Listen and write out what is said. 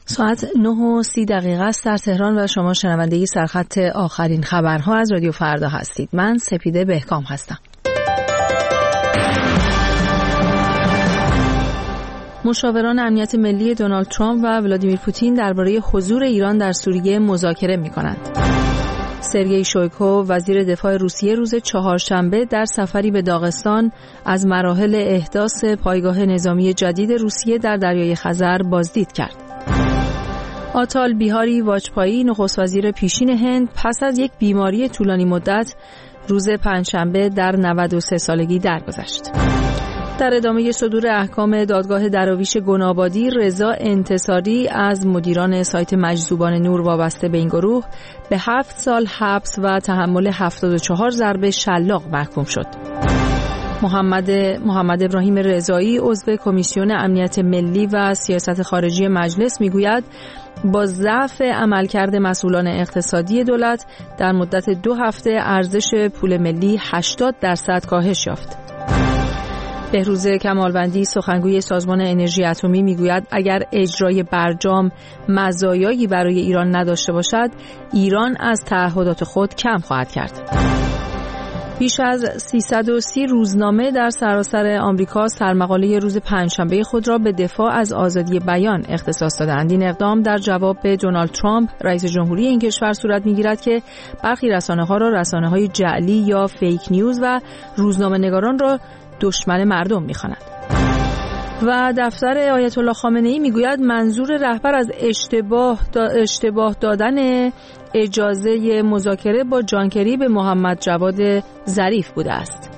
ساعت 9:30 است در تهران و شما شنونده سرخط آخرین خبرها از رادیو فردا هستید. من سپیده بهکام هستم. مشاوران امنیت ملی دونالد ترامپ و ولادیمیر پوتین درباره حضور ایران در سوریه مذاکره می‌کنند. سرگئی شویگو وزیر دفاع روسیه روز چهارشنبه در سفری به داغستان از مراحل احداث پایگاه نظامی جدید روسیه در دریای خزر بازدید کرد. آتال بیهاری واجپایی نخست وزیر پیشین هند پس از یک بیماری طولانی مدت روز پنجشنبه در 93 سالگی درگذشت. در ادامه صدور احکام دادگاه دراویش گنابادی، رضا انتصاری از مدیران سایت مجذوبان نور وابسته به این گروه به 7 سال حبس و تحمل 74 ضربه شلاق محکوم شد. محمد ابراهیم رضایی عضو کمیسیون امنیت ملی و سیاست خارجی مجلس میگوید با ضعف عملکرد مسئولان اقتصادی دولت در مدت 2 هفته ارزش پول ملی 80% کاهش یافت. بهروز کمالوندی سخنگوی سازمان انرژی اتمی میگوید اگر اجرای برجام مزایایی برای ایران نداشته باشد، ایران از تعهدات خود کم خواهد کرد. بیش از 330 روزنامه در سراسر آمریکا سرمقاله روز پنجشنبه خود را به دفاع از آزادی بیان اختصاص دادند. این اقدام در جواب به دونالد ترامپ رئیس جمهوری این کشور صورت می‌گیرد که برخی رسانه‌ها را رسانه‌های جعلی یا فیک نیوز و روزنامه‌نگاران را دشمن مردم می‌خواند. و دفتر آیت الله خامنه‌ای میگوید منظور رهبر از اشتباه دادن اجازه مذاکره با جان کری به محمد جواد ظریف بوده است.